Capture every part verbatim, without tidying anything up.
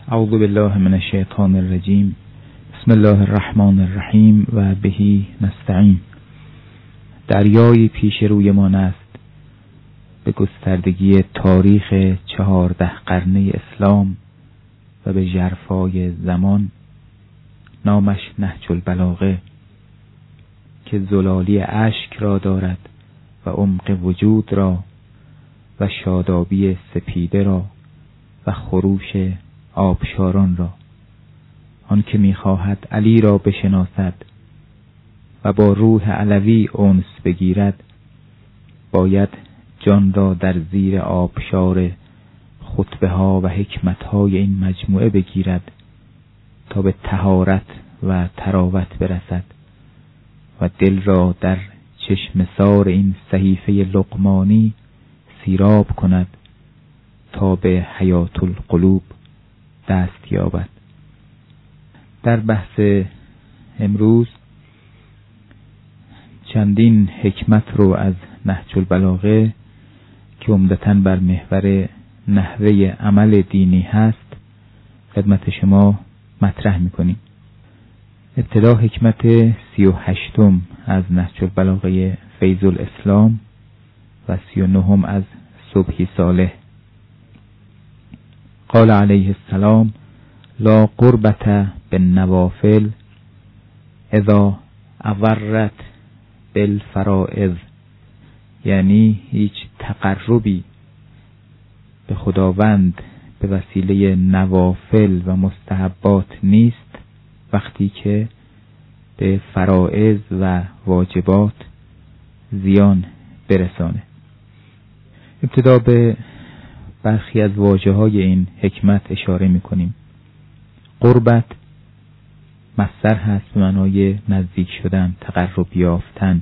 اعوذ بالله من الشیطان الرجیم. بسم الله الرحمن الرحیم و بهی نستعین. دریای پیش رویمان است به گستردگی تاریخ چهارده قرنه اسلام و به ژرفای زمان، نامش نهج البلاغه، که زلالی اشک را دارد و عمق وجود را و شادابی سپیده را و خروش آبشاران را. آن که می‌خواهد علی را بشناسد و با روح علوی انس بگیرد، باید جان را در زیر آبشار خطبه ها و حکمت های این مجموعه بگیرد تا به طهارت و تراوت برسد و دل را در چشم سار این صحیفه لقمانی سیراب کند تا به حیات القلوب دست یابد. در بحث امروز چندین حکمت رو از نهج البلاغه که عمدتاً بر محور نحوه عمل دینی هست خدمت شما مطرح می‌کنیم. ابتدا حکمت سی و هشتم از نهج البلاغه فیض الاسلام و سی و نهم از صبحی صالح. قال علیه السلام: لا قربت بالنوافل اذا اورت بالفرائض. یعنی هیچ تقربی به خداوند به وسیله نوافل و مستحبات نیست وقتی که به فرائض و واجبات زیان برسانه. ابتدا به برخی از واژه های این حکمت اشاره می کنیم. قربت مصدر هست به معنای نزدیک شدن، تقرب یافتن.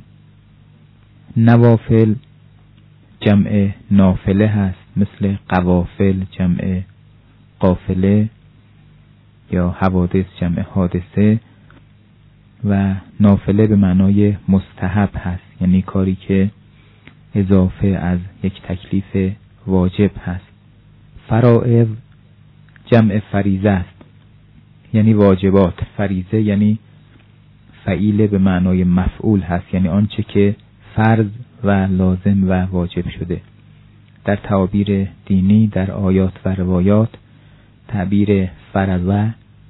نوافل جمع نافله هست، مثل قوافل جمع قافله یا حوادث جمع حادثه، و نافله به معنای مستحب هست، یعنی کاری که اضافه از یک تکلیف واجب هست. فرائض جمع فریضه است، یعنی واجبات. فریضه یعنی فعیل به معنای مفعول هست، یعنی آنچه که فرض و لازم و واجب شده. در تعابیر دینی در آیات و روایات تعبیر فرض،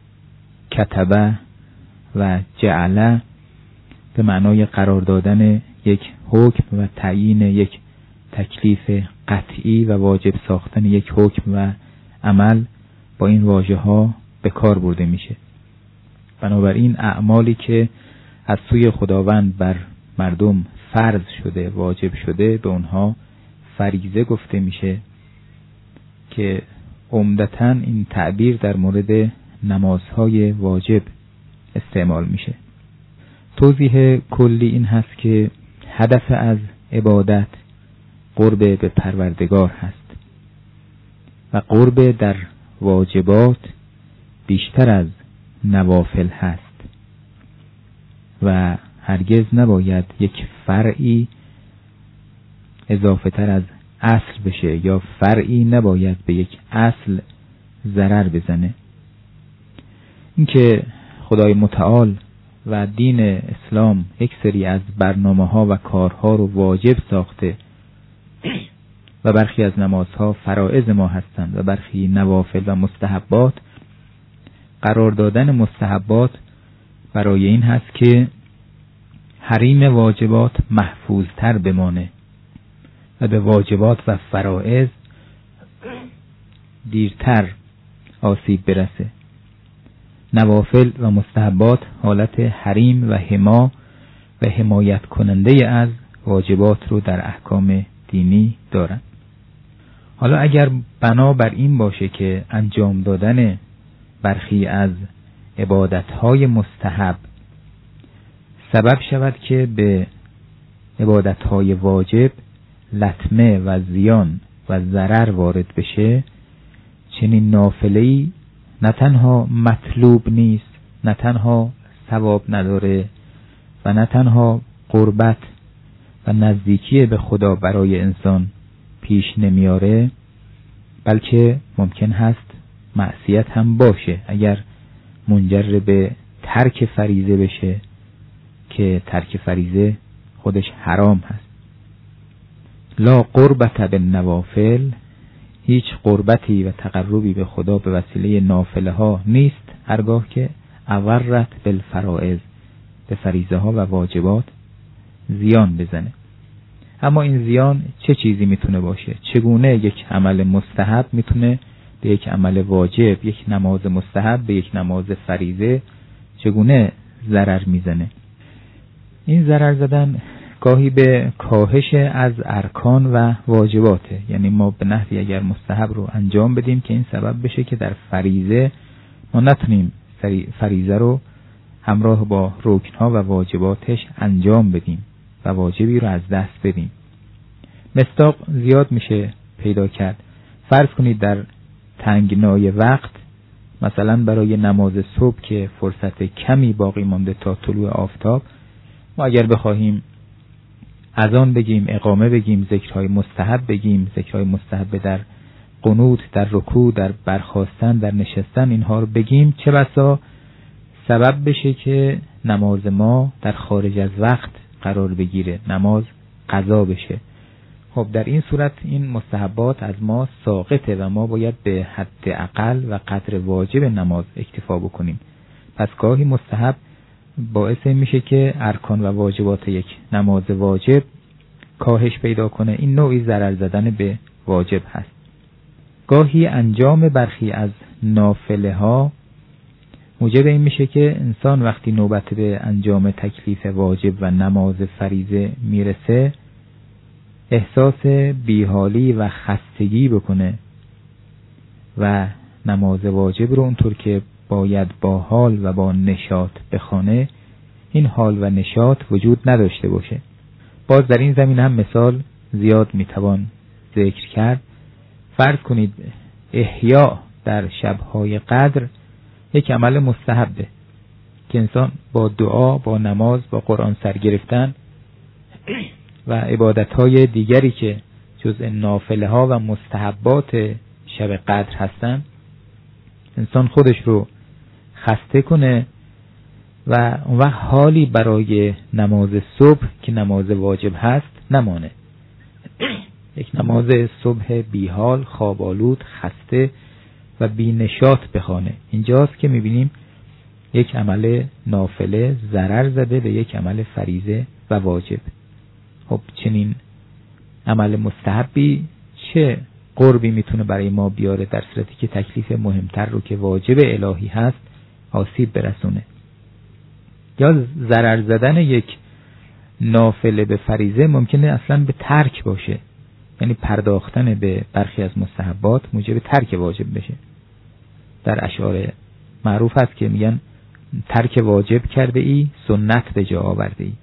کتبه و جعله به معنای قرار دادن یک حکم و تعیین یک تکلیف قطعی و واجب ساختن یک حکم و عمل با این واژه ها به کار برده میشه. بنابراین اعمالی که از سوی خداوند بر مردم فرض شده، واجب شده، به اونها فریضه گفته میشه که عمدتاً این تعبیر در مورد نمازهای واجب استعمال میشه. توضیح کلی این هست که هدف از عبادت قرب به پروردگار هست و قرب در واجبات بیشتر از نوافل هست و هرگز نباید یک فرعی اضافه تر از اصل بشه یا فرعی نباید به یک اصل ضرر بزنه. اینکه خدای متعال و دین اسلام یک سری از برنامه ها و کارها رو واجب ساخته و برخی از نمازها فرائض ما هستند و برخی نوافل و مستحبات، قرار دادن مستحبات برای این هست که حریم واجبات محفوظ تر بمانه و به واجبات و فرائض دیرتر آسیب برسه. نوافل و مستحبات حالت حریم و حما و حمایت کننده از واجبات رو در احکام دینی دارن. حالا اگر بنا بر این باشه که انجام دادن برخی از عبادتهای مستحب سبب شود که به عبادتهای واجب لطمه و زیان و ضرر وارد بشه، چنین نافله‌ای نه تنها مطلوب نیست، نه تنها ثواب نداره و نه تنها قربت و نزدیکی به خدا برای انسان پیش نمیاره، بلکه ممکن هست معصیت هم باشه، اگر منجر به ترک فریضه بشه که ترک فریضه خودش حرام هست. لا قربت بالنوافل، هیچ قربتی و تقربی به خدا به وسیله نافله ها نیست هرگاه که اورت بالفرائض، به فریضه ها و واجبات زیان بزنه. اما این زیان چه چیزی میتونه باشه؟ چگونه یک عمل مستحب میتونه به یک عمل واجب، یک نماز مستحب به یک نماز فریضه چگونه ضرر میزنه؟ این ضرر زدن گاهی به کاهش از ارکان و واجباته، یعنی ما به نحوی اگر مستحب رو انجام بدیم که این سبب بشه که در فریضه ما نتونیم فریضه رو همراه با رکنها و واجباتش انجام بدیم و واجبی رو از دست بدیم. مصداق زیاد میشه پیدا کرد. فرض کنید در تنگنای وقت، مثلا برای نماز صبح که فرصت کمی باقی مانده تا طلوع آفتاب، ما اگر بخواهیم اذان بگیم، اقامه بگیم، ذکرهای مستحب بگیم، ذکرهای مستحب در قنوت، در رکوع، در برخاستن، در نشستن، اینها رو بگیم، چه بسا سبب بشه که نماز ما در خارج از وقت قرار بگیره، نماز قضا بشه. خب در این صورت این مستحبات از ما ساقطه و ما باید به حد اقل و قدر واجب نماز اکتفا بکنیم. پس گاهی مستحب باعث این میشه که ارکان و واجبات یک نماز واجب کاهش پیدا کنه. این نوعی ضرر زدن به واجب هست. گاهی انجام برخی از نافله ها موجب این میشه که انسان وقتی نوبت به انجام تکلیف واجب و نماز فریضه میرسه احساس بیحالی و خستگی بکنه و نماز واجب رو اونطور که باید با حال و با نشاط بخونه، این حال و نشاط وجود نداشته باشه. باز در این زمین هم مثال زیاد میتوان ذکر کرد. فرض کنید احیا در شبهای قدر یک عمل مستحبه که انسان با دعا، با نماز، با قرآن سر گرفتن و عبادتهای دیگری که جزء نافله ها و مستحبات شب قدر هستن، انسان خودش رو خسته کنه و اون وقت حالی برای نماز صبح که نماز واجب هست نمانه. یک نماز صبح بیحال، خوابالود، خسته و بی نشاط بخوانه. اینجاست که میبینیم یک عمل نافله ضرر زده به یک عمل فریضه و واجب. خب چنین عمل مستحبی چه قربی میتونه برای ما بیاره در صورتی که تکلیف مهمتر رو که واجب الهی هست آسیب برسونه؟ یا ضرر زدن یک نافله به فریضه ممکنه اصلا به ترک باشه، یعنی پرداختن به برخی از مستحبات موجب ترک واجب بشه. در اشعار معروف هست که میگن ترک واجب کرده ای، سنت به جا آورده ای.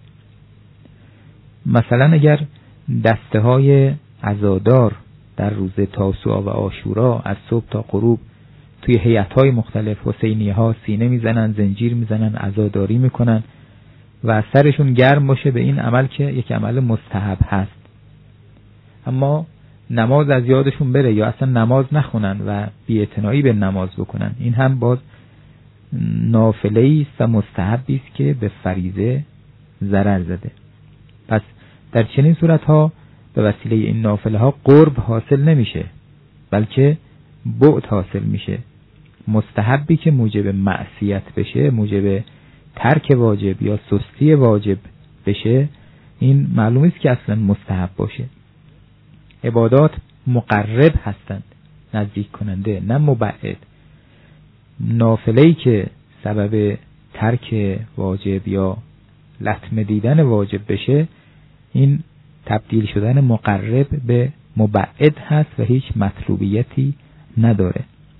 مثلا اگر دسته های عزادار در روز تاسوعا و عاشورا از صبح تا غروب توی هیئت‌های مختلف حسینیه ها سینه میزنن، زنجیر میزنن، عزاداری میکنن و سرشون گرم باشه به این عمل که یک عمل مستحب هست، اما نماز از یادشون بره یا اصلا نماز نخونن و بی‌اعتنایی به نماز بکنن، این هم باز نافله‌ای است و مستحبی است که به فریضه ضرر زده. پس در چنین صورت‌ها به وسیله این نافله ها قرب حاصل نمیشه، بلکه بعد حاصل میشه. مستحبی که موجب معصیت بشه، موجب ترک واجب یا سستی واجب بشه، این معلوم است که اصلا مستحب باشه. عبادات مقرب هستند، نزدیک کننده، نه مبعد. نافله‌ای که سبب ترک واجب یا لطمه دیدن واجب بشه، این تبدیل شدن مقرب به مبعد هست و هیچ مطلوبیتی نداره.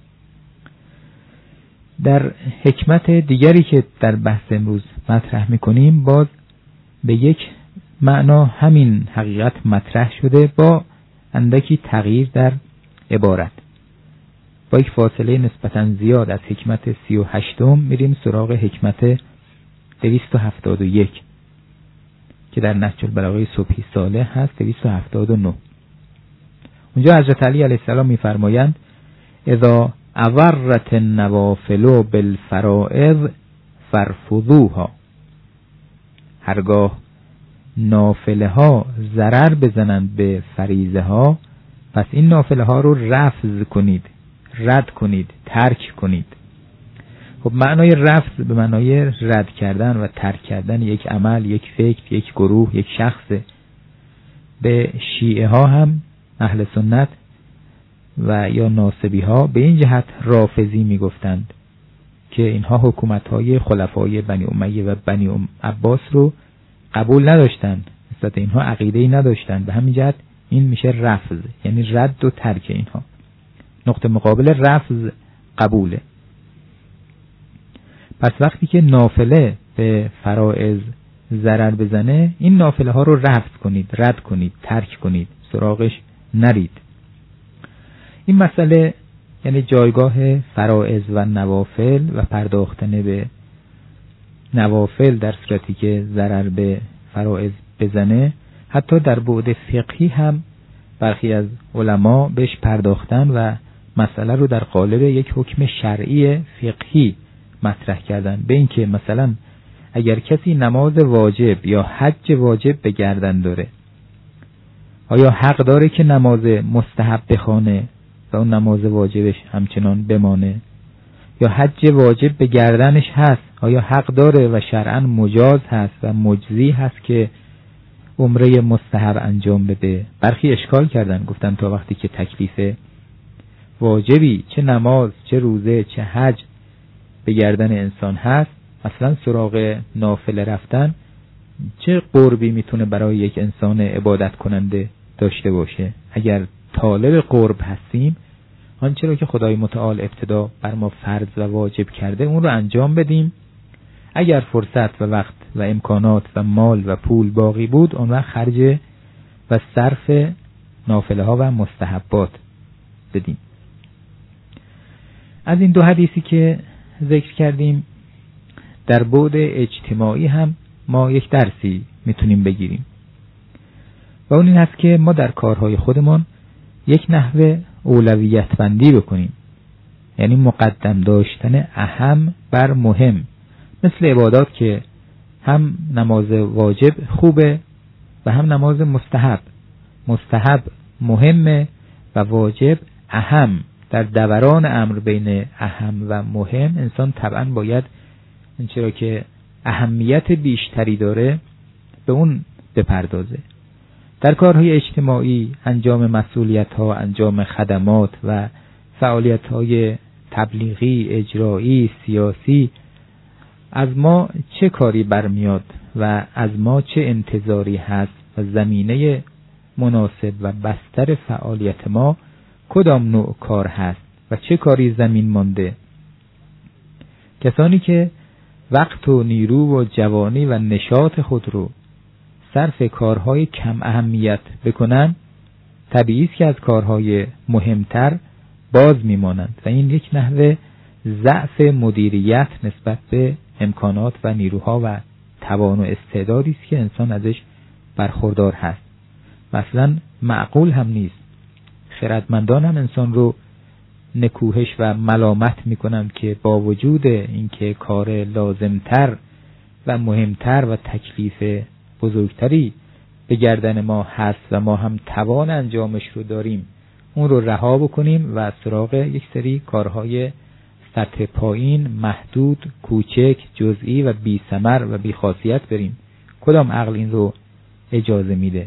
در حکمت دیگری که در بحث امروز مطرح میکنیم، باز به یک معنا همین حقیقت مطرح شده با اندکی تغییر در عبارت. با یک فاصله نسبتاً زیاد از حکمت سی و هشتم میریم سراغ حکمت دویست و هفتاد و یک که در نهج البلاغه صبحی صالح هست، دویست و هفتاد و نه. اونجا حضرت علی علیه السلام میفرمایند: اذا اورت النوافل بالفرائض فرفضوها. هرگاه نافله ها ضرر بزنند به فریضه ها، پس این نافله ها رو رفض کنید، رد کنید، ترک کنید. خب معنای رفض به معنای رد کردن و ترک کردن یک عمل، یک فکر، یک گروه، یک شخص. به شیعه ها هم اهل سنت و یا ناصبی ها به این جهت رافضی می گفتند که اینها حکومت های خلفای بنی امیه و بنی عباس رو قبول نداشتند، نسبت اینها عقیده‌ای نداشتند. به همین جهت این میشه رفض، یعنی رد و ترک اینها. نقطه مقابل رفض قبوله. پس وقتی که نافله به فرائض ضرر بزنه، این نافله ها رو رفض کنید، رد کنید، ترک کنید، سراغش نرید. این مسئله یعنی جایگاه فرائض و نوافل و پرداختن به نوافل در صورتی که ضرر به فرائض بزنه، حتی در بعد فقهی هم برخی از علما بهش پرداختن و مسئله رو در قالب یک حکم شرعی فقهی مطرح کردن. به این که مثلا اگر کسی نماز واجب یا حج واجب به گردن داره، آیا حق داره که نماز مستحب بخونه و اون نماز واجبش همچنان بمانه؟ یا حج واجب به گردنش هست، آیا حق داره و شرعاً مجاز هست و مجزی هست که عمره مستحب انجام بده؟ برخی اشکال کردن، گفتن تا وقتی که تکلیف واجبی چه نماز چه روزه چه حج به گردن انسان هست، اصلا سراغ نافله رفتن چه قربی میتونه برای یک انسان عبادت کننده داشته باشه؟ اگر طالب قرب هستیم، آنچه را که خدای متعال ابتدا بر ما فرض و واجب کرده اون رو انجام بدیم. اگر فرصت و وقت و امکانات و مال و پول باقی بود، اون وقت خرج و صرف نافله ها و مستحبات بدیم. از این دو حدیثی که ذکر کردیم در بعد اجتماعی هم ما یک درسی میتونیم بگیریم و اون این هست که ما در کارهای خودمان یک نحوه اولویت بندی بکنیم، یعنی مقدم داشتن اهم بر مهم. مثل عبادات که هم نماز واجب خوبه و هم نماز مستحب. مستحب مهمه و واجب اهم. در دوران امر بین اهم و مهم انسان طبعا باید چرا که اهمیت بیشتری داره به اون بپردازه. در کارهای اجتماعی، انجام مسئولیت ها، انجام خدمات و فعالیت های تبلیغی، اجرایی، سیاسی، از ما چه کاری برمیاد و از ما چه انتظاری هست و زمینه مناسب و بستر فعالیت ما کدام نوع کار هست و چه کاری زمین مانده. کسانی که وقت و نیرو و جوانی و نشاط خود رو صرف کارهای کم اهمیت بکنن، طبیعی است که از کارهای مهمتر باز میمانند و این یک نحوه ضعف مدیریت نسبت به امکانات و نیروها و توان و استعدادی است که انسان ازش برخوردار هست. مثلا معقول هم نیست. خردمندان هم انسان رو نکوهش و ملامت میکنند که با وجود اینکه کار لازمتر و مهمتر و تکلیف بزرگتری به گردن ما هست و ما هم توان انجامش رو داریم، اون رو رها بکنیم و سراغ یک سری کارهای سطح پایین، محدود، کوچک، جزئی و بی ثمر و بی خاصیت بریم. کدام عقل این رو اجازه میده؟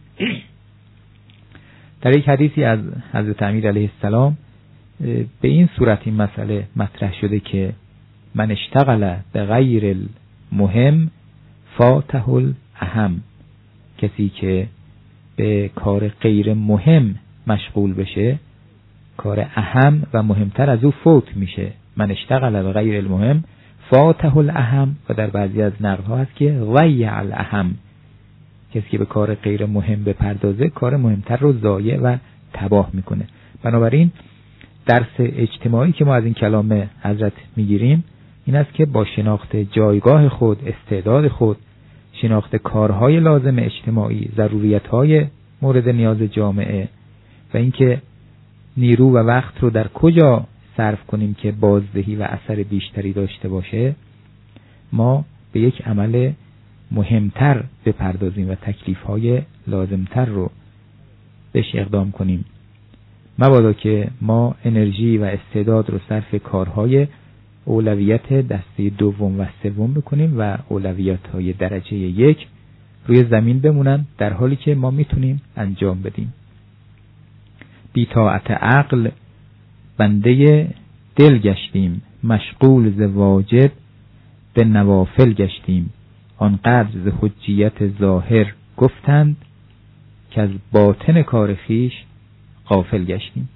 در یک حدیثی از حضرت امیر علیه السلام به این صورت این مسئله مطرح شده که من اشتغل به غیر المهم فاته الاهم. کسی که به کار غیر مهم مشغول بشه، کار اهم و مهمتر از او فوت میشه. من اشتغل به غیر المهم فاته الاهم. و در بعضی از نقل‌ها هست که ضیع الاهم. کسی که به کار غیر مهم بپردازه، کار مهمتر رو ضایع و تباه میکنه. بنابراین درس اجتماعی که ما از این کلام حضرت میگیریم این است که با شناخت جایگاه خود، استعداد خود، شناخت کارهای لازم اجتماعی، ضروریت‌های مورد نیاز جامعه و اینکه نیرو و وقت رو در کجا صرف کنیم که بازدهی و اثر بیشتری داشته باشه، ما به یک عمل مهمتر بپردازیم و تکلیف‌های لازمتر رو بهش اقدام کنیم، مبادا که ما انرژی و استعداد رو صرف کارهای اولویت دسته دوم و سوم بکنیم و اولویت‌های درجه یک روی زمین بمونن، در حالی که ما میتونیم انجام بدیم. بی طاعت عقل بنده دل گشتیم، مشغول ز واجب به نوافل گشتیم. آنقدر ز حجیت ظاهر گفتند، که از باطن کار خویش غافل گشتیم.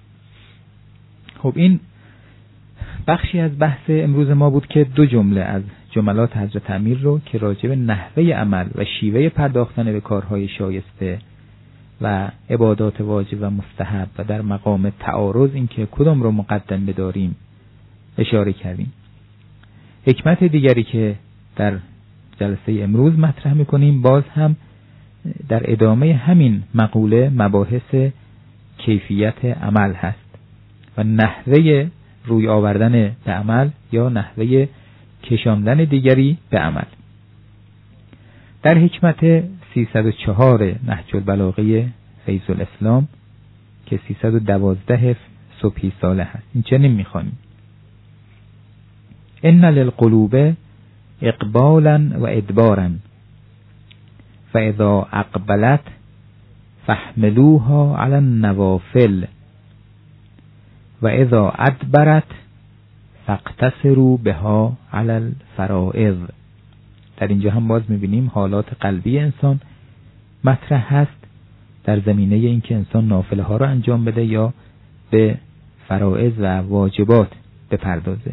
خب این بخشی از بحث امروز ما بود که دو جمله از جملات حضرت امیر رو که راجع به نحوه عمل و شیوه پرداختن به کارهای شایسته و عبادات واجب و مستحب و در مقام تعارض این که کدام رو مقدم بداریم اشاره کردیم. حکمت دیگری که در جلسه امروز مطرح میکنیم باز هم در ادامه همین مقوله مباحث کیفیت عمل هست و نحوه روی آوردن به عمل یا نحوه کشاندن دیگری به عمل. در حکمت سیصد و چهار نهج البلاغه فیض الاسلام که سیصد و دوازده صبحی ساله هست این چنین میخوانیم: ان للقلوب اقبالا و ادبارا فاذا اقبلت فاحملوها على النوافل و اذا ادبرت فاقتصروا بها على الفرائض. در اینجا هم باز میبینیم حالات قلبی انسان مطرح هست در زمینه اینکه انسان نافله ها رو انجام بده یا به فرائض و واجبات بپردازه.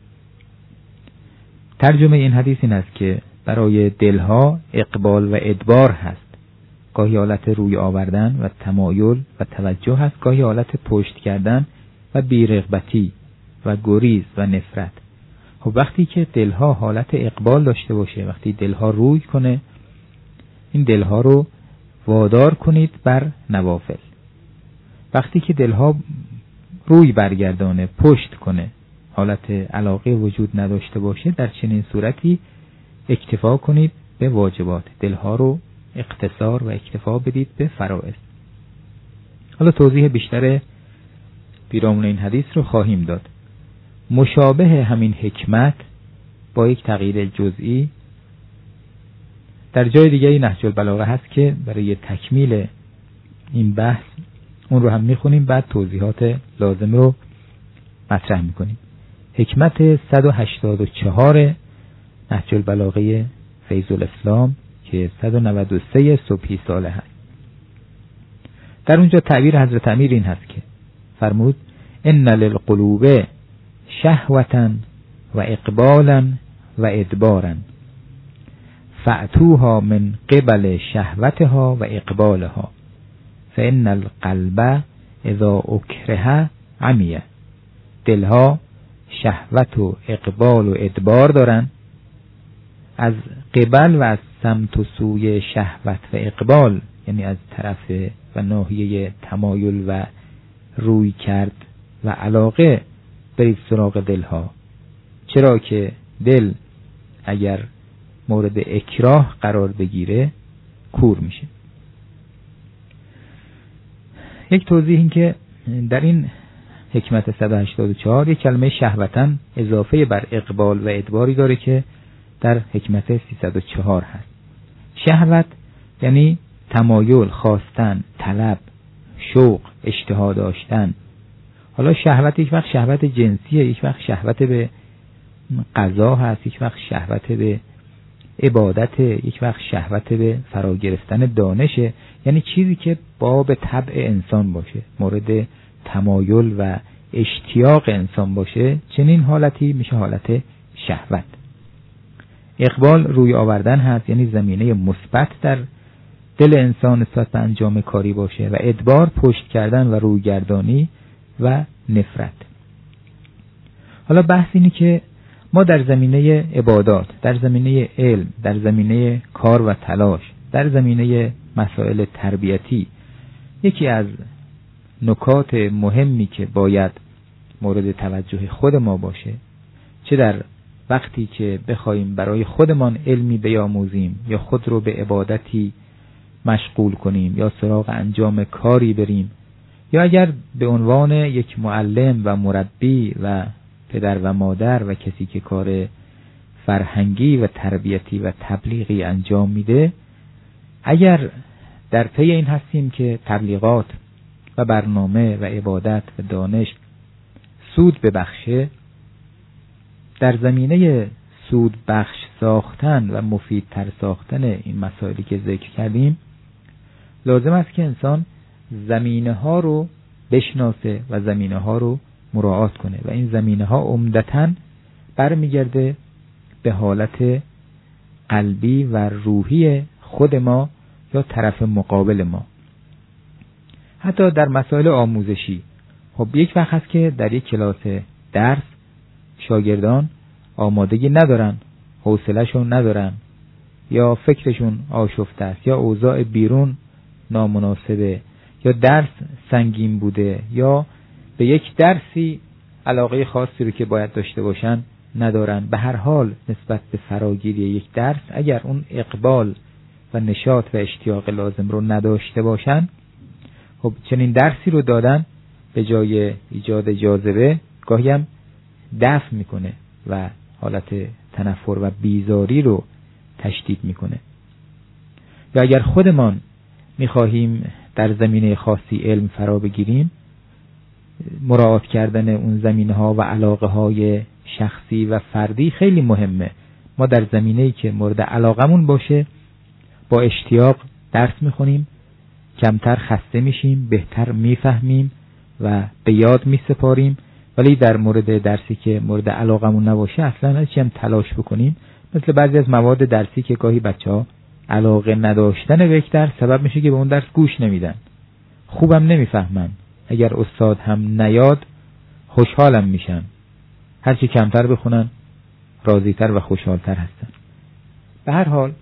ترجمه این حدیث این است که برای دلها اقبال و ادبار هست، گاهی حالت روی آوردن و تمایل و توجه هست، گاهی حالت پشت کردن و بی‌رغبتی و گریز و نفرت. خب وقتی که دلها حالت اقبال داشته باشه، وقتی دلها روی کنه، این دلها رو وادار کنید بر نوافل. وقتی که دلها روی برگردانه، پشت کنه، حالت علاقه وجود نداشته باشه، در چنین صورتی اکتفا کنید به واجبات، دلها رو اقتصار و اکتفا بدید به فرائض. حالا توضیح بیشتر پیرامون این حدیث رو خواهیم داد. مشابه همین حکمت با یک تغییر جزئی در جای دیگه نهج البلاغه هست که برای تکمیل این بحث اون رو هم میخونیم، بعد توضیحات لازم رو مطرح میکنیم. حکمت صد و هشتاد و چهار نهج البلاغه فیض الاسلام که صد و نود و سه صبحی ساله هست. در اونجا تعبیر حضرت امیر این هست که فرمود: ان للقلوب شهوة و اقبالا و ادبارا فأتوها من قبل شهوتها و اقبالها فإن القلب اذا اکره عمیه. دلها شهوت و اقبال و ادبار دارن، از قبل و از سمت و سوی شهوت و اقبال، یعنی از طرف و ناحیه تمایل و روی کرد و علاقه برید سراغ دلها، چرا که دل اگر مورد اکراه قرار بگیره کور میشه. یک توضیح این که در این حکمت صد و هشتاد و چهار یک کلمه شهوتن اضافه بر اقبال و ادباری داره که در حکمت سیصد و چهار هست. شهوت یعنی تمایل، خواستن، طلب، شوق، اشتها داشتن. حالا شهوت یک وقت شهوت جنسیه، یک وقت شهوت به غذا هست، یک وقت شهوت به عبادت، یک وقت شهوت به فرا گرفتن دانشه، یعنی چیزی که باب طبع انسان باشه، مورد تمایل و اشتیاق انسان باشه، چنین حالتی میشه حالت شهوت. اقبال روی آوردن هست، یعنی زمینه مثبت در دل انسان نسبت به انجام کاری باشه، و ادبار پشت کردن و رویگردانی و نفرت. حالا بحث اینه که ما در زمینه عبادات، در زمینه علم، در زمینه کار و تلاش، در زمینه مسائل تربیتی، یکی از نکات مهمی که باید مورد توجه خود ما باشه، چه در وقتی که بخوایم برای خودمان علمی بیاموزیم یا خود رو به عبادتی مشغول کنیم یا سراغ انجام کاری بریم، یا اگر به عنوان یک معلم و مربی و پدر و مادر و کسی که کار فرهنگی و تربیتی و تبلیغی انجام میده، اگر در پی این هستیم که تبلیغات و برنامه و عبادت و دانش سود ببخشه، در زمینه سود بخش ساختن و مفیدتر ساختن این مسائلی که ذکر کردیم، لازم است که انسان زمینه ها رو بشناسه و زمینه ها رو مراعات کنه و این زمینه ها عمدتاً برمیگرده به حالت قلبی و روحی خود ما یا طرف مقابل ما. حتی در مسائل آموزشی، خب یک وقت هست که در یک کلاس درس شاگردان آمادگی ندارن، حوصله‌شون ندارن، یا فکرشون آشفته است، یا اوضاع بیرون نامناسبه، یا درس سنگین بوده، یا به یک درسی علاقه خاصی رو که باید داشته باشن ندارن. به هر حال نسبت به فراگیری یک درس اگر اون اقبال و نشاط و اشتیاق لازم رو نداشته باشن، خب چنین درسی رو دادن به جای ایجاد جاذبه گاهی هم دفع میکنه و حالت تنفر و بیزاری رو تشدید میکنه. یا اگر خودمان میخواهیم در زمینه خاصی علم فرا بگیریم، مراعات کردن اون زمینه ها و علاقه های شخصی و فردی خیلی مهمه. ما در زمینه‌ای که مورد علاقمون باشه با اشتیاق درس میخونیم، کمتر خسته میشیم، بهتر میفهمیم و به یاد میسپاریم. ولی در مورد درسی که مورد علاقمون نباشه اصلا هیچ هم تلاش بکنیم، مثل بعضی از مواد درسی که گاهی بچه‌ها علاقه نداشتن به یک درس سبب میشه که به اون درس گوش نمیدن، خوبم نمیفهمن، اگر استاد هم نیاد خوشحالم میشن، هرچی کمتر بخونن راضیتر و خوشحالتر هستن. به هر حال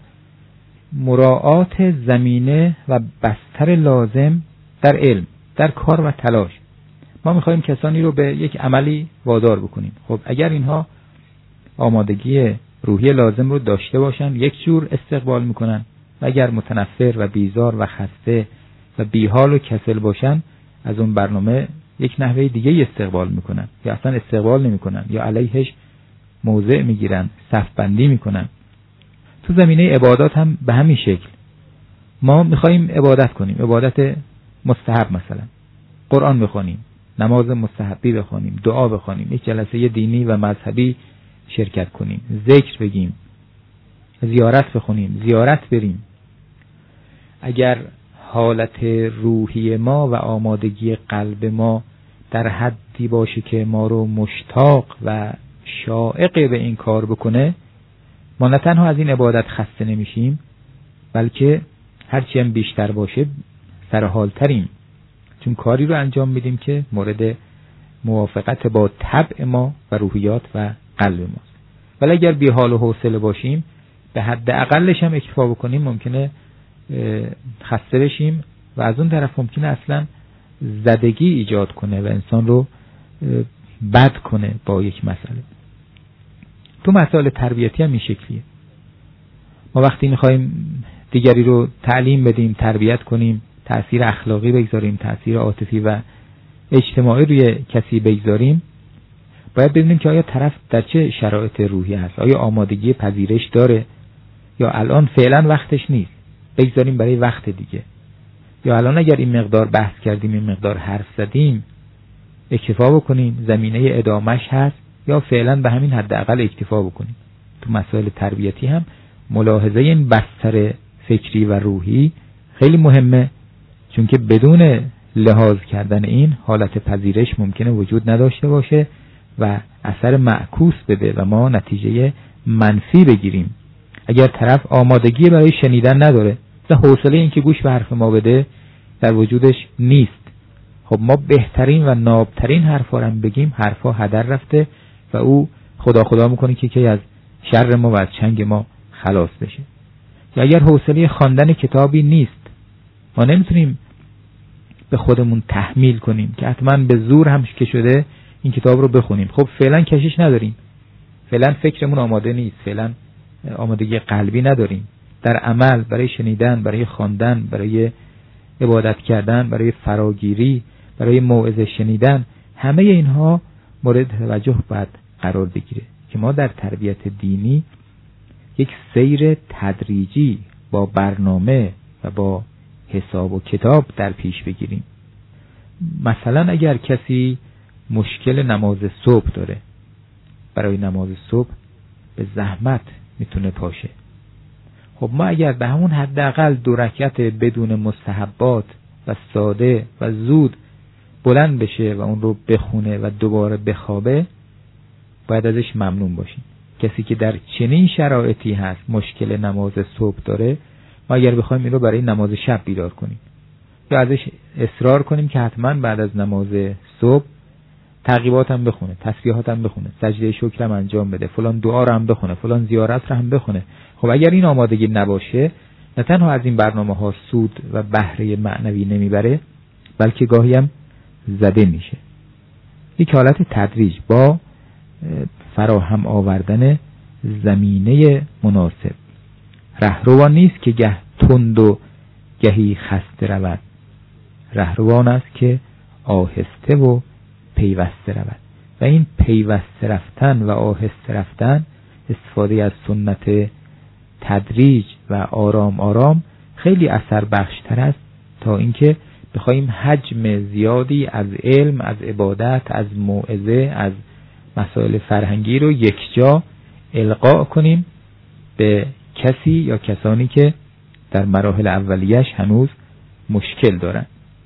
مراعات زمینه و بستر لازم در علم، در کار و تلاش. ما میخوایم کسانی رو به یک عملی وادار بکنیم، خب اگر اینها آمادگی روحی لازم رو داشته باشن یک جور استقبال میکنن، و اگر متنفر و بیزار و خسته و بیحال و کسل باشن از اون برنامه یک نحوه دیگه استقبال میکنن، یا اصلا استقبال نمیکنن یا علیهش موضع میگیرن، صف بندی میکنن. تو زمینه عبادات هم به همین شکل. ما میخوایم عبادت کنیم، عبادت مستحب، مثلا قرآن بخونیم، نماز مستحبی بخونیم، دعا بخونیم، یک جلسه دینی و مذهبی شرکت کنیم، ذکر بگیم، زیارت بخونیم، زیارت بریم. اگر حالت روحی ما و آمادگی قلب ما در حدی باشه که ما رو مشتاق و شائق به این کار بکنه، ما نه تنها از این عبادت خسته نمیشیم، بلکه هرچی هم بیشتر باشه سرحالتریم، چون کاری رو انجام میدیم که مورد موافقت با طبع ما و روحیات و قلب ماست. ولی اگر بی حال و حوصله باشیم، به حد اقلش هم اکتفا بکنیم، ممکنه خسته بشیم و از اون طرف ممکنه اصلا زدگی ایجاد کنه و انسان رو بد کنه با یک مسئله. تو مسائل تربیتی هم این شکلیه. ما وقتی میخوایم دیگری رو تعلیم بدیم، تربیت کنیم، تأثیر اخلاقی بگذاریم، تأثیر عاطفی و اجتماعی روی کسی بگذاریم، باید ببینیم که آیا طرف در چه شرایط روحی هست، آیا آمادگی پذیرش داره یا الان فعلا وقتش نیست، بگذاریم برای وقت دیگه، یا الان اگر این مقدار بحث کردیم، این مقدار حرف زدیم، اکتفا بکنیم، زمینه ادامش هست، یا فعلا به همین حداقل اکتفا بکنیم. تو مسائل تربیتی هم ملاحظه این بستر فکری و روحی خیلی مهمه، چون که بدون لحاظ کردن این حالت پذیرش ممکنه وجود نداشته باشه و اثر معکوس بده و ما نتیجه منفی بگیریم. اگر طرف آمادگی برای شنیدن نداره و حوصله این که گوش به حرف ما بده در وجودش نیست، خب ما بهترین و نابترین حرفا رو بگیم، حرفا هدر رفته و او خدا خدا میکنه که کی از شر ما و از چنگ ما خلاص بشه. یا اگر حوصله خواندن کتابی نیست، ما نمیتونیم به خودمون تحمیل کنیم که حتما به زور هم که شده این کتاب رو بخونیم. خب فعلا کشش نداریم، فعلا فکرمون آماده نیست، فعلا آمادگی قلبی نداریم. در عمل، برای شنیدن، برای خواندن، برای عبادت کردن، برای فراگیری، برای موعظه شنیدن، همه اینها مورد توجه باید قرار بگیره که ما در تربیت دینی یک سیر تدریجی با برنامه و با حساب و کتاب در پیش بگیریم. مثلا اگر کسی مشکل نماز صبح داره، برای نماز صبح به زحمت میتونه پاشه. خب ما اگر به همون حداقل دو رکعت بدون مستحبات و ساده و زود بلند بشه و اون رو بخونه و دوباره بخوابه، باید ازش ممنون باشیم. کسی که در چنین شرایطی هست مشکل نماز صبح داره، ما اگر بخوایم این رو برای نماز شب بیدار کنیم یا ازش اصرار کنیم که حتما بعد از نماز صبح تعقیبات هم بخونه، تسبیحات هم بخونه، سجده شکر هم انجام بده، فلان دعا رو هم بخونه، فلان زیارت رو هم بخونه. خب اگر این آمادگی نباشه، نه تنها از این برنامه ها سود و بهره معنوی نمیبره، بلکه گاهی هم زده میشه. یک حالت تدریج با فراهم آوردن زمینه مناسب. رهروان نیست که گه تند و گهی خسته رود، رهروان است که آهسته و پیوسته رود. و این پیوسته رفتن و آهسته رفتن، استفاده از سنت تدریج و آرام آرام خیلی اثر بخشتر است تا اینکه بخوایم حجم زیادی از علم، از عبادت، از موعظه، از مسائل فرهنگی رو یک جا القا کنیم به کسی یا کسانی که در مراحل اولیش هنوز مشکل دارن.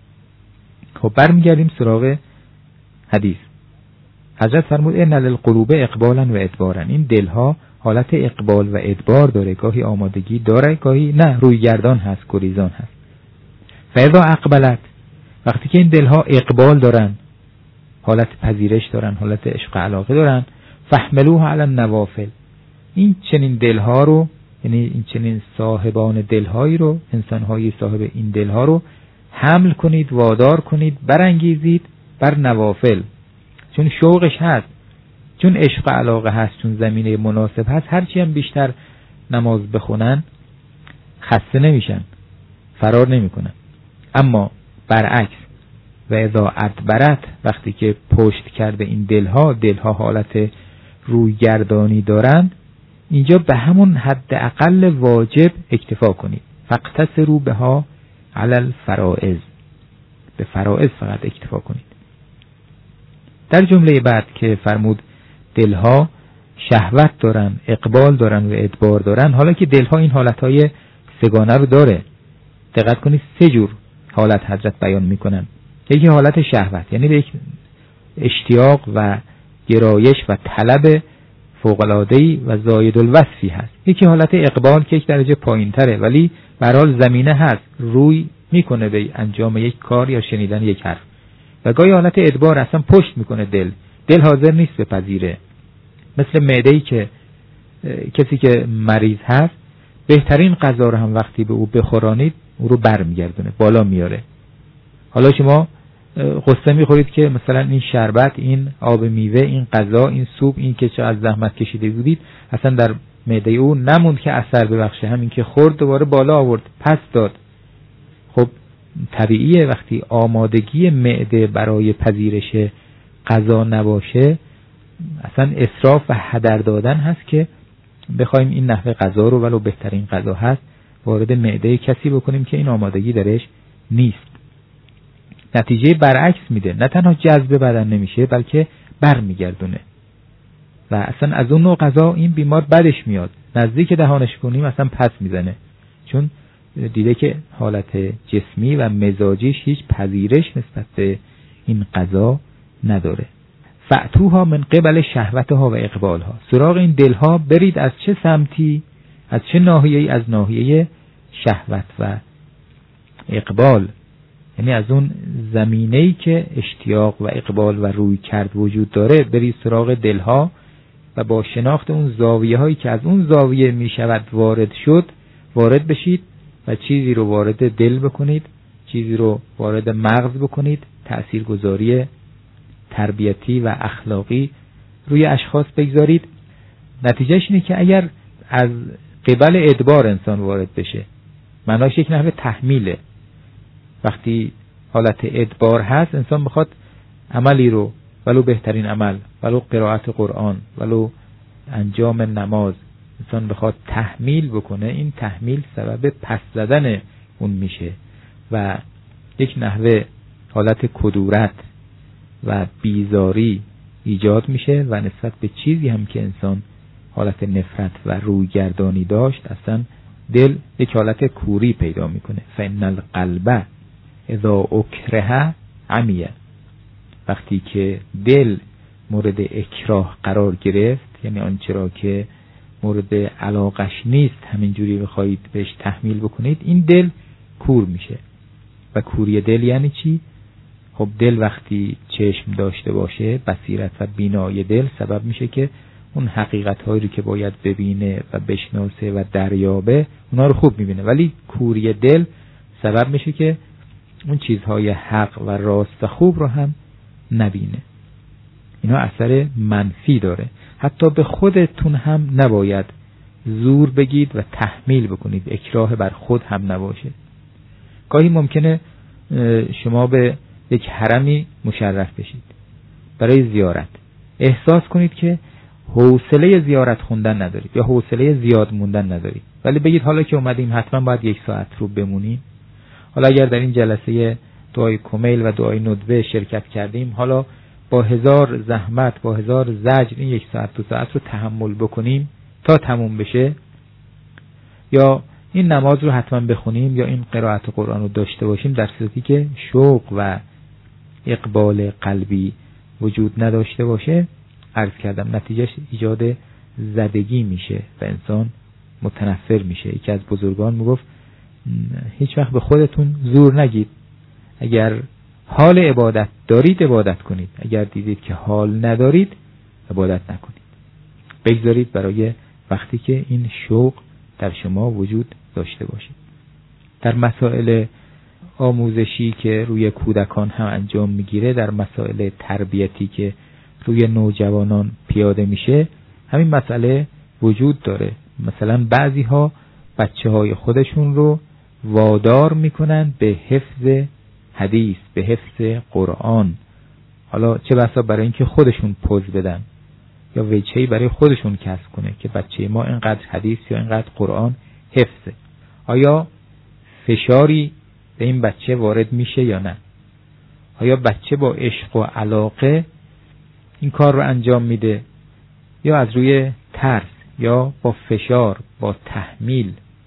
خب برمیگردیم سراغ حدیث. حضرت فرمود ان للقلوب اقبالا و ادبارا. این دلها حالت اقبال و ادبار داره، گاهی آمادگی داره، گاهی نه، روی گردان هست، گریزان هست. فاذا اقبلت، وقتی که این دلها اقبال دارن، حالت پذیرش دارن، حالت عشق علاقه دارن، فحملوها علی النوافل. این چنین دلها رو، یعنی این چنین صاحبان دلهایی رو، انسانهایی صاحب این دلها رو حمل کنید، وادار کنید، برانگیزید بر نوافل. چون شوقش هست، چون عشق علاقه هست، چون زمینه مناسب هست، هرچی هم بیشتر نماز بخونن خسته نمیشن، فرار نمیکنن. اما برعکس، و اذا ادبرت، وقتی که پشت کرده این دلها، دلها حالت رویگردانی دارند، اینجا به همون حد اقل واجب اکتفا کنید. فاقتصروا بها علی الفرائض، به فرائض فقط اکتفا کنید. در جمله بعد که فرمود دلها شهوت دارن، اقبال دارن و ادبار دارن، حالا که دلها این حالتهای سگانه رو داره، دقت کنید سه جور حالت حضرت بیان میکنن. یکی حالت شهوت، یعنی به یک اشتیاق و گرایش و طلب فوق‌العاده‌ای و زاید الوصفی هست. یکی حالت اقبال که یک درجه پایین تره، ولی به هر حال زمینه هست، روی میکنه به انجام یک کار یا شنیدن یک حرف. و گاهی حالت ادبار، اصلا پشت میکنه دل، دل حاضر نیست بپذیره. مثل معده‌ای که کسی که مریض هست، بهترین غذا رو هم وقتی به او بخورانید او رو برمیگردونه، بالا میاره. حالا شما قصه میخورید که مثلا این شربت، این آب میوه، این غذا، این سوپ، این که چه از زحمت کشیده بودید، اصلا در معده او نموند که اثر ببخشه، همین که خورد دوباره بالا آورد، پس داد. خب طبیعیه وقتی آمادگی معده برای پذیرش غذا نباشه، اصلا اسراف و هدر دادن هست که بخوایم این نحوه غذا رو، ولو بهترین غذا هست، وارد معده کسی بکنیم که این آمادگی درش نیست. نتیجه برعکس میده، نه تنها جذب بدن نمیشه، بلکه برمیگردونه و اصلا از اون نوع غذا این بیمار بدش میاد، نزدیک دهانش کنیم اصلا پس میزنه، چون دیده که حالت جسمی و مزاجیش هیچ پذیرش نسبت به این غذا نداره. فأتوها من قبل شهوتها و اقبالها. سراغ این دلها برید از چه سمتی، از چه ناحیه‌ای؟ از ناحیه شهوت و اقبال، یعنی از اون زمینه‌ای که اشتیاق و اقبال و روی کرد وجود داره، برید سراغ دلها و با شناخت اون زاویه هایی که از اون زاویه می شود وارد شد، وارد بشید و چیزی رو وارد دل بکنید، چیزی رو وارد مغز بکنید، تأثیرگذاری تربیتی و اخلاقی روی اشخاص بگذارید، نتیجهش اینه که اگر از قبل ادبار انسان وارد بشه، معناش یک نحوه تحمیله. وقتی حالت ادبار هست، انسان بخواد عملی رو، ولو بهترین عمل، ولو قرائت قرآن، ولو انجام نماز، انسان بخواد تحمیل بکنه، این تحمیل سبب پس زدن اون میشه و یک نحوه حالت کدورت و بیزاری ایجاد میشه و نسبت به چیزی هم که انسان حالت نفرت و رویگردانی داشت، اصلا دل یک حالت کوری پیدا میکنه. فإن القلب اذا اکره عمیه. وقتی که دل مورد اکراه قرار گرفت، یعنی آنچه را که مورد علاقش نیست همینجوری بخواید بهش تحمیل بکنید، این دل کور میشه. و کوری دل یعنی چی؟ خب دل وقتی چشم داشته باشه، بصیرت و بینای دل سبب میشه که اون حقیقت هایی رو که باید ببینه و بشناسه و دریابه، اونا رو خوب میبینه. ولی کوری دل سبب میشه که اون چیزهای حق و راست و خوب رو هم نبینه. اینا اثر منفی داره. حتی به خودتون هم نباید زور بگید و تحمیل بکنید، اکراه بر خود هم نباشه. گاهی ممکنه شما به یک حرمی مشرف بشید برای زیارت، احساس کنید که حوصله زیارت خوندن ندارید یا حوصله زیاد موندن ندارید، ولی بگید حالا که اومدیم حتما باید یک ساعت رو بمونیم. حالا اگر در این جلسه دعای کمیل و دعای ندبه شرکت کردیم، حالا با هزار زحمت، با هزار زجر این یک ساعت دو ساعت رو تحمل بکنیم تا تموم بشه، یا این نماز رو حتما بخونیم یا این قرائت قرآن رو داشته باشیم، در صورتی که شوق و اقبال قلبی وجود نداشته باشه، عرض کردم نتیجهش ایجاد زدگی میشه و انسان متنفر میشه. یکی از بزرگان میگفت هیچ وقت به خودتون زور نگید، اگر حال عبادت دارید عبادت کنید، اگر دیدید که حال ندارید عبادت نکنید، بگذارید برای وقتی که این شوق در شما وجود داشته باشه. در مسائل آموزشی که روی کودکان هم انجام میگیره، در مسائل تربیتی که روی نوجوانان پیاده میشه، همین مسئله وجود داره. مثلا بعضی ها بچه های خودشون رو وادار میکنن به حفظ حدیث، به حفظ قرآن، حالا چه بسا برای اینکه خودشون پوز بدن یا وجهی برای خودشون کسب کنه که بچه ما اینقدر حدیث یا اینقدر قرآن حفظه. آیا فشاری به این بچه وارد میشه یا نه؟ آیا بچه با عشق و علاقه این کار رو انجام میده یا از روی ترس یا با فشار، با تحمیل؟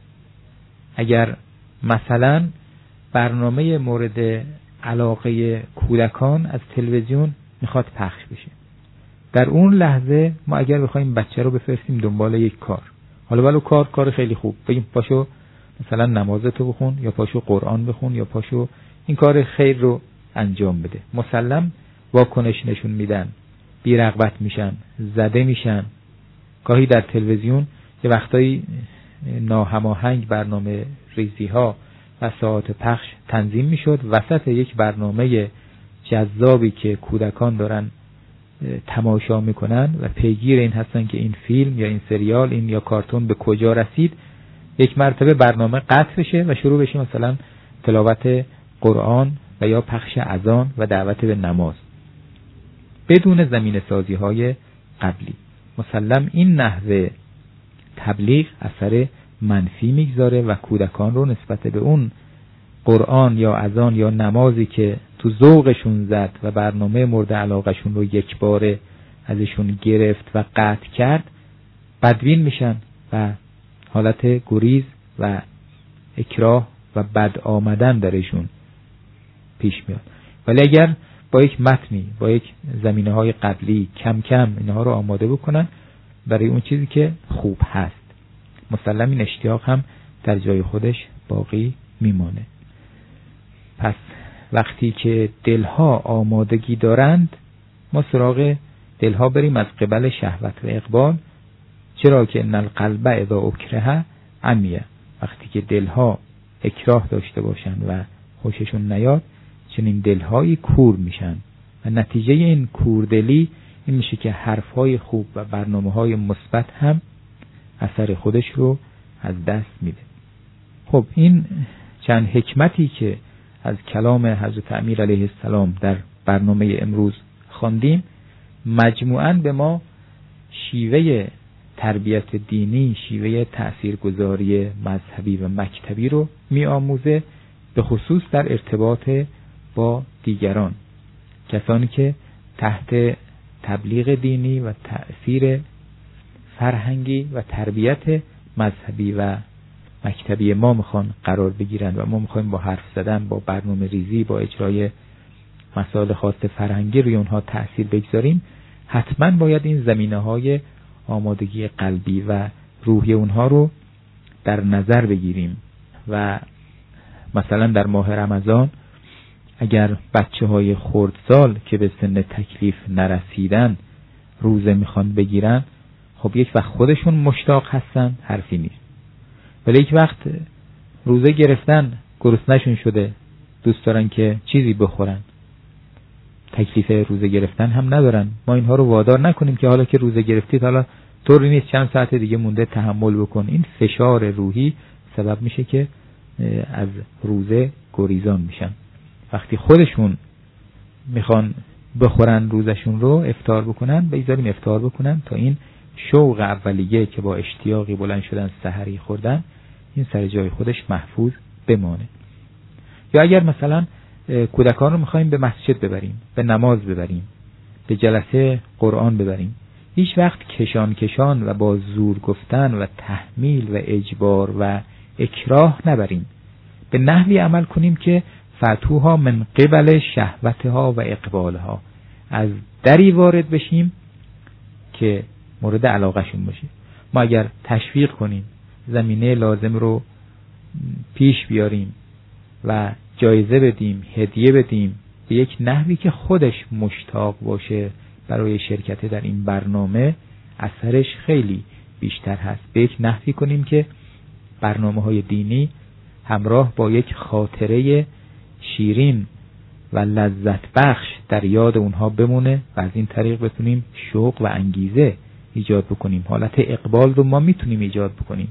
اگر مثلا برنامه مورد علاقه کودکان از تلویزیون میخواد پخش بشه، در اون لحظه ما اگر بخوایم بچه رو بفرستیم دنبال یک کار، حالا ولو کار کار خیلی خوب، بگیم پاشو مثلا نمازتو بخون یا پاشو قرآن بخون یا پاشو این کار خیر رو انجام بده، مسلم واکنش نشون میدن، بی رغبت میشن، زده میشن. گاهی در تلویزیون یه وقتایی ناهماهنگ برنامه ریزی ها و ساعت پخش تنظیم میشد، وسط یک برنامه جذابی که کودکان دارن تماشا میکنن و پیگیر این هستن که این فیلم یا این سریال، این یا کارتون به کجا رسید، یک مرتبه برنامه قطع بشه و شروع بشه مثلا تلاوت قرآن و یا پخش اذان و دعوت به نماز بدون زمینه سازی های قبلی. مسلم این نحوه تبلیغ اثر منفی میگذاره و کودکان رو نسبت به اون قرآن یا اذان یا نمازی که تو ذوقشون زد و برنامه مورد علاقشون رو یک باره ازشون گرفت و قطع کرد، بدبین میشن و حالت گریز و اکراه و بد آمدن درشون پیش میاد. ولی اگر با یک متنی، با یک زمینه های قبلی کم کم اینها رو آماده بکنن برای اون چیزی که خوب هست، مسلم این اشتیاق هم در جای خودش باقی میمانه. پس وقتی که دلها آمادگی دارند، ما سراغ دلها بریم از قبل شهوت و اقبال، چرا که ان القلب اذا اکره عمیه. وقتی که دلها اکراه داشته باشن و خوششون نیاد، چنین دلهایی کور میشن و نتیجه این کوردلی این میشه که حرفهای خوب و برنامه‌های مثبت هم اثر خودش رو از دست میده. خب این چند حکمتی که از کلام حضرت امیر علیه السلام در برنامه امروز خواندیم مجموعاً به ما شیوه تربیت دینی، شیوه تأثیرگذاری مذهبی و مکتبی رو می‌آموزه، به خصوص در ارتباط با دیگران، کسانی که تحت تبلیغ دینی و تأثیر فرهنگی و تربیت مذهبی و مکتبی ما میخوان قرار بگیرن و ما میخوایم با حرف زدن، با برنامه ریزی، با اجرای مسائل خاص فرهنگی روی اونها تأثیر بگذاریم. حتما باید این زمینه‌های آمادگی قلبی و روحی اونها رو در نظر بگیریم و مثلا در ماه رمضان اگر بچه‌های خردسال که به سن تکلیف نرسیدن روزه میخوان بگیرن، خب یک وقت خودشون مشتاق هستن، حرفی نیست، ولی یک وقت روزه گرفتن گرسنه‌شون شده، دوست دارن که چیزی بخورن، تکلیف روزه گرفتن هم ندارن. ما اینها رو وادار نکنیم که حالا که روزه گرفتید حالا طوری نیست چند ساعت دیگه مونده تحمل بکن. این فشار روحی سبب میشه که از روزه گریزان میشن. وقتی خودشون میخوان بخورن روزشون رو افطار بکنن، بگذاریم افطار بکنن تا این شوق اولیه که با اشتیاقی بلند شدن سحری خوردن این سر جای خودش محفوظ بمانه. یا اگر مثلا کودکان رو میخوایم به مسجد ببریم، به نماز ببریم، به جلسه قرآن ببریم، هیچ وقت کشان کشان و با زور گفتن و تحمیل و اجبار و اکراه نبریم، به نحوی عمل کنیم که فتوها من قبل شهوتها و اقبالها، از دری وارد بشیم که مورد علاقهشون باشه. ما اگر تشویق کنیم، زمینه لازم رو پیش بیاریم و جایزه بدیم، هدیه بدیم به یک نحوی که خودش مشتاق باشه برای شرکت در این برنامه، اثرش خیلی بیشتر هست. به یک نحوی کنیم که برنامه‌های دینی همراه با یک خاطره شیرین و لذت بخش در یاد اونها بمونه و از این طریق بتونیم شوق و انگیزه ایجاد بکنیم. حالت اقبال رو ما میتونیم ایجاد بکنیم.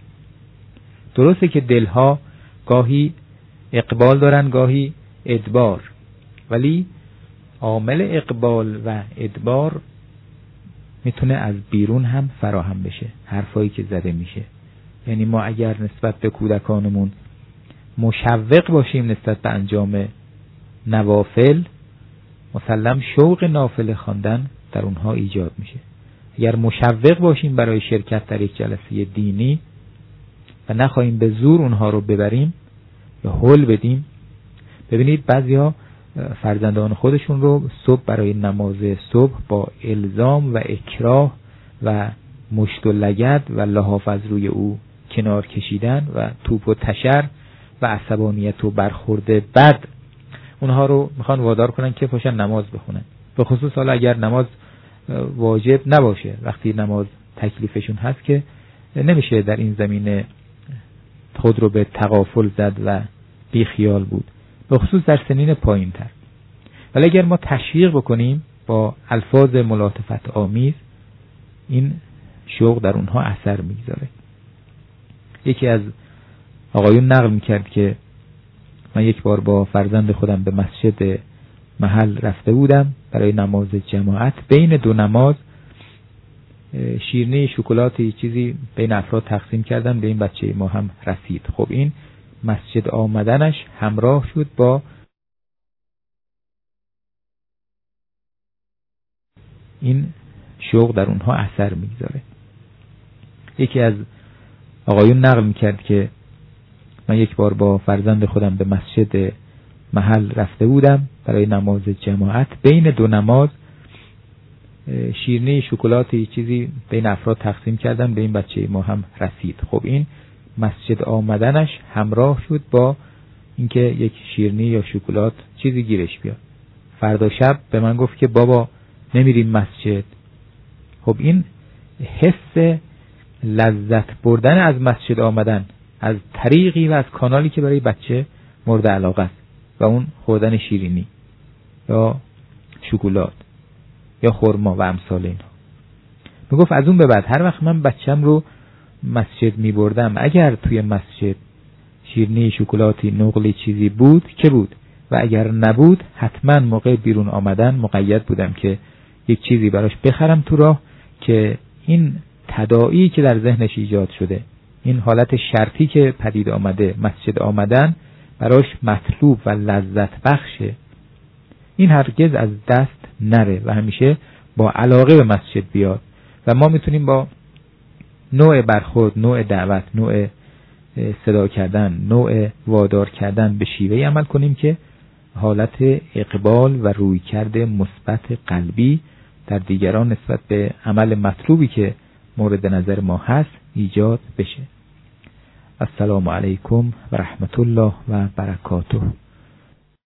درسته که دلها گاهی اقبال دارن گاهی ادبار، ولی عامل اقبال و ادبار میتونه از بیرون هم فراهم بشه، حرفایی که زده میشه. یعنی ما اگر نسبت به کودکانمون مشوق باشیم نسبت به انجام نوافل، مسلم شوق نافله خواندن در اونها ایجاد میشه. اگر مشوق باشیم برای شرکت در یک جلسه دینی و نخواهیم به زور اونها رو ببریم یا هول بدیم، ببینید بعضیا فرزندان خودشون رو صبح برای نماز صبح با الزام و اکراه و مشت و لگد و لحاف از روی او کنار کشیدن و توپ و تشر و عصبانیت و برخورد بد اونها رو میخوان وادار کنن که پاشن نماز بخونن. به خصوص حالا اگر نماز واجب نباشه، وقتی نماز تکلیفشون هست که نمیشه در این زمینه خود رو به تغافل زد و بی خیال بود، به خصوص در سنین پایین تر. ولی اگر ما تشویق بکنیم با الفاظ ملاطفت آمیز، این شوق در اونها اثر میگذاره. یکی از آقایون نقل میکرد که من یک بار با فرزند خودم به مسجد محل رفته بودم برای نماز جماعت. بین دو نماز شیرینی، شکلاتی، چیزی بین افراد تقسیم کردن، به این بچه ما هم رسید. خب این مسجد آمدنش همراه شد با این شوق در اونها اثر میگذاره. یکی از آقایون نقل میکرد که من یک بار با فرزند خودم به مسجد محل رفته بودم برای نماز جماعت. بین دو نماز شیرینی، شکلاتی، چیزی بین افراد تقسیم کردن، به این بچه ما هم رسید. خب این مسجد آمدنش همراه شد با اینکه یک شیرینی یا شکلات چیزی گیرش بیاد. فردا شب به من گفت که بابا نمیریم مسجد. خب این حس لذت بردن از مسجد آمدن از طریقی و از کانالی که برای بچه مورد علاقه است و اون خوردن شیرینی یا شکلات یا خرما و امثال اینا. میگفت از اون به بعد هر وقت من بچم رو مسجد میبردم، اگر توی مسجد شیرینی، شکلاتی، نقلی چیزی بود که بود و اگر نبود حتما موقع بیرون آمدن مقید بودم که یک چیزی براش بخرم تو راه، که این تداعی که در ذهنش ایجاد شده، این حالت شرطی که پدید آمده، مسجد آمدن براش مطلوب و لذت بخشه، این هرگز از دست نره و همیشه با علاقه به مسجد بیاد. و ما میتونیم با نوع برخورد، نوع دعوت، نوع صدا کردن، نوع وادار کردن به شیوهی عمل کنیم که حالت اقبال و رویکرد مثبت قلبی در دیگران نسبت به عمل مطلوبی که مورد نظر ما هست ایجاد بشه. السلام علیکم و رحمت الله و برکاته.